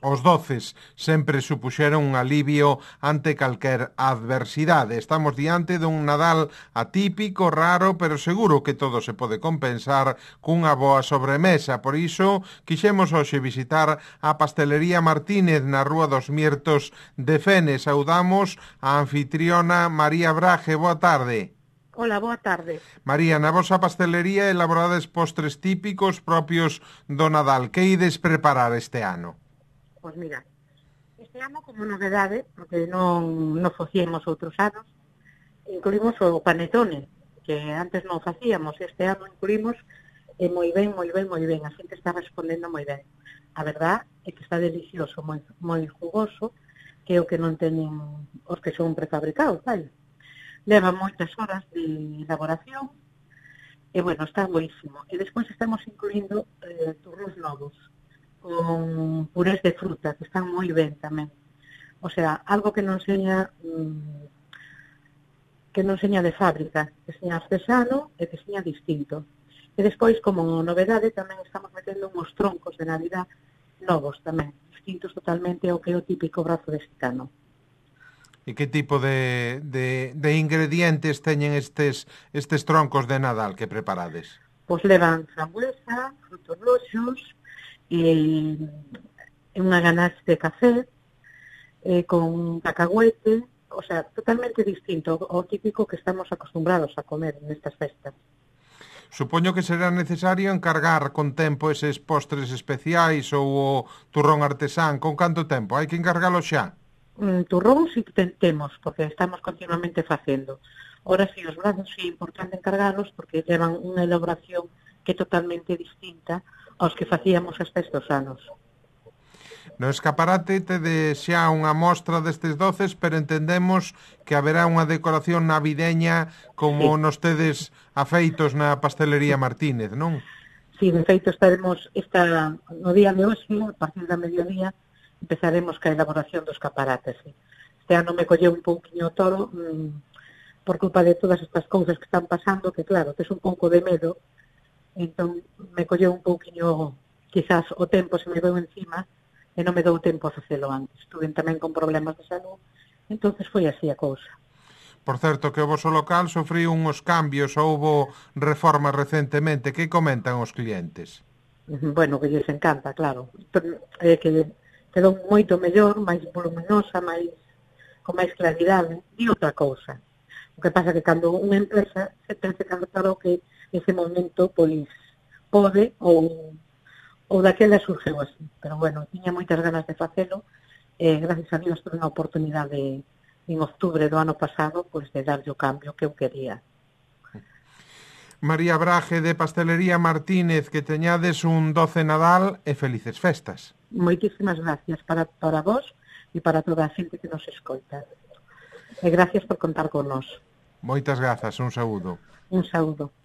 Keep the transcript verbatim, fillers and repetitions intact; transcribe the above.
Os doces sempre supuxeron un alivio ante calquer adversidade. Estamos diante dun Nadal atípico, raro, pero seguro que todo se pode compensar cunha boa sobremesa. Por iso, quixemos hoxe visitar a Pastelería Martínez na Rúa dos Miertos de Fene. Saudamos a anfitriona María Braje. Boa tarde. Hola, boa tarde. María, na vosa pastelería elaborades postres típicos propios do Nadal. Que ides preparar este ano? Pois mira, este ano como novedade, porque non, non facíamos outros anos, incluímos o panetone, que antes non facíamos, este ano incluímos e moi ben, moi ben, moi ben, a xente está respondendo moi ben. A verdad é que está delicioso, moi, moi jugoso, que é o que non teñen os que son prefabricados, vale? Leva moitas horas de elaboración, e bueno, está boísimo. E despois estamos incluindo eh, turros novos, con purés de fruta, que están moi ben tamén. O sea, algo que non seña mmm, que non seña de fábrica, que seña artesano e que seña distinto. E despois, como novedade, tamén estamos metendo uns troncos de Navidad novos tamén, distintos totalmente ao que é o típico brazo de xitano. E que tipo de, de, de ingredientes teñen estes, estes troncos de Nadal que preparades? Pois levan frambuesa, frutos roxos, e unha ganache de café eh, con cacahuete, o sea, totalmente distinto ao típico que estamos acostumbrados a comer nestas festas. Supoño que será necesario encargar con tempo eses postres especiais ou o turrón artesán. Con canto tempo? Hai que encargalo xa? Mm, turrón si tentemos, porque estamos continuamente facendo. Ora si, os brazos si é importante encargalos porque levan unha elaboración que é totalmente distinta aos que facíamos hasta estes anos. No escaparate tede xa unha mostra destes doces, pero entendemos que haberá unha decoración navideña como sí. Nos tedes afeitos na Pastelería Martínez, non? Si, sí, de feito estaremos esta, no día de hoxe, a partir da mediodía, empezaremos ca elaboración dos escaparates. Sí. Este ano me colleu un pouquiño todo mmm, por culpa de todas estas cousas que están pasando, que claro, tes un pouco de medo. Entón, me colleu un pouquiño, quizás o tempo se me veu encima e non me dou tempo a facelo antes. Estuve tamén con problemas de salud, entonces foi así a cousa. Por certo, que o vosso local sofriu uns cambios, houbo reformas recentemente. Que comentan os clientes? Bueno, que lles encanta, claro. É que quedou moito mellor, máis voluminosa, máis con máis claridade, e outra cousa. O que pasa que cando unha empresa se ten que claro que ese momento, pois, pode ou, ou daquela surgeu así. Pero, bueno, tiña moitas ganas de facelo e, gracias a Dios, tuve unha oportunidade en octubre do ano pasado, pois, de darlle o cambio que eu quería. María Braje, de Pastelería Martínez, que teñades un doce Nadal e felices festas. Moitísimas gracias para, para vos e para toda a xente que nos escoita. E gracias por contar con nós. Moitas grazas, un saúdo. Un saúdo.